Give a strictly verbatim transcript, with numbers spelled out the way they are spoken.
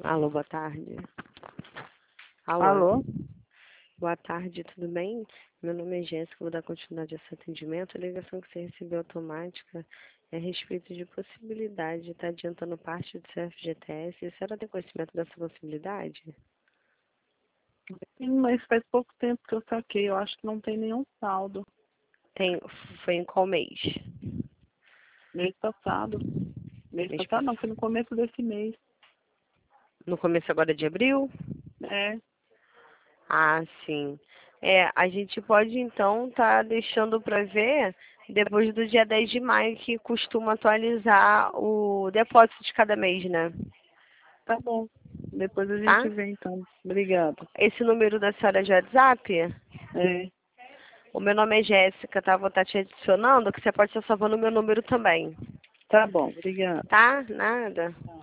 Alô, boa tarde. Alô. Alô? Boa tarde, tudo bem? Meu nome é Jéssica, vou dar continuidade a esse atendimento. A ligação que você recebeu automática é a respeito de possibilidade de estar adiantando parte do seu F G T S. A senhora tem conhecimento dessa possibilidade? Sim, mas faz pouco tempo que eu saquei. Eu acho que não tem nenhum saldo. Tem, foi em qual mês? Mês passado. Mês Mês passado não, foi no começo desse mês. No começo agora de abril? É, Ah, sim. É, a gente pode então estar deixando para ver depois do dia dez de maio, que costuma atualizar o depósito de cada mês, né? tá bom. Depois a Tá? gente vê então. Obrigada. Esse número da senhora é de WhatsApp? É, O meu nome é Jéssica, tá? Vou estar te adicionando, que você pode estar salvando o meu número também. tá bom, obrigada. Tá? Nada. Tá.